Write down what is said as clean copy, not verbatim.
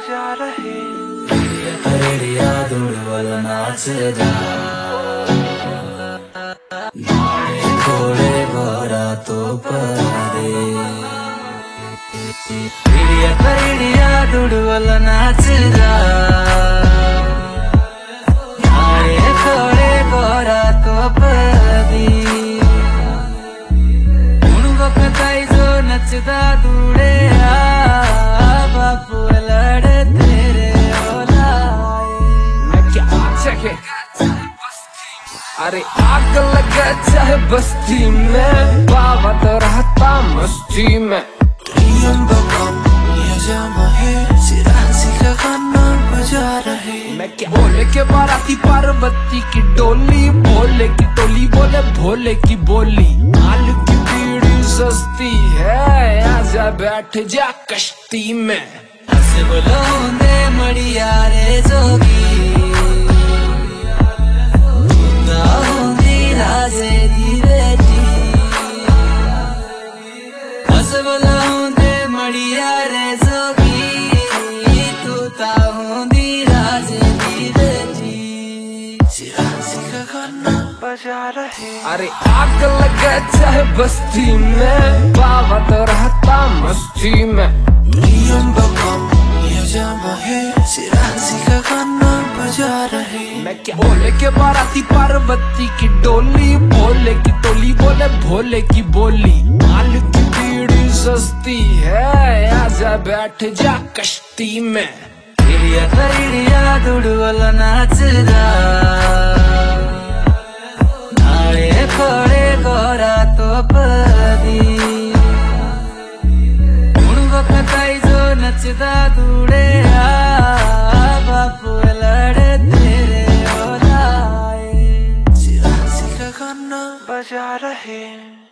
बजा रहे रेडिया दुड़वल नाचदा नाड़े घोड़े भरा तो पदे रेडिया दुड़वल नाचदा नाड़े घोड़े भरा तो पदी हुण जो नचदा दूड़े बापू लड़े तेरे मैं क्या चाहे अरे आग लगा चाहे बस्ती में बाबा तो रहता मस्ती में बजा रहे मैं क्या बोले के बाराती पार्वती की डोली भोले की टोली बोले भोले की बोली आल की पीड़ी सस्ती है आजा बैठ जा कश्ती में हंस बोलोंदे मड़िया रे जोगी राजे दी बेटी हंस बोलोंदे मड़िया रे जोगी तू ताऊंदी राजे दी बेटी सिरासी का गाना बजा रहे अरे आग लगा चाहे बस्ती में बाबा तो रहता मस्ती में सिरासी का गाना बजा रहे मैं क्या बोले के बाराती पार्वती की डोली भोले की टोली बोले भोले की बोली माल की पीड़ी सस्ती है आजा बैठ जा कश्ती में रेडिया दुड़वल नाचदा नाड़े घोड़े गोरा तो पदी हुण बकताई जो नचदा दूड़े बापू लड़े तेरे सिरासी का गाना बजा रहे।